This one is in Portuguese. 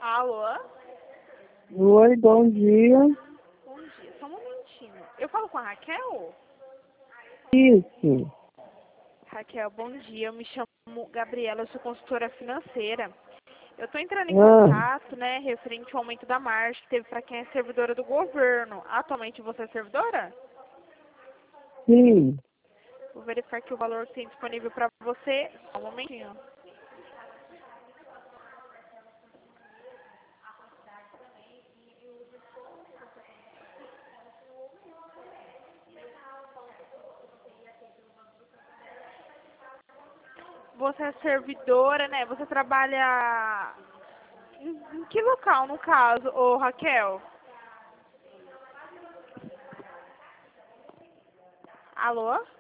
Alô? Oi, bom dia. Bom dia, só um momentinho. Eu falo com a Raquel? Isso. Raquel, bom dia. Eu me chamo Gabriela, eu sou consultora financeira. Eu estou entrando em Ah, contato, né, referente ao aumento da margem que teve para quem é servidora do governo. Atualmente você é servidora? sim. Vou verificar aqui o valor que tem disponível para você. Só um momentinho. Você é servidora, né? Você trabalha em que local, no caso, ô Raquel? Alô?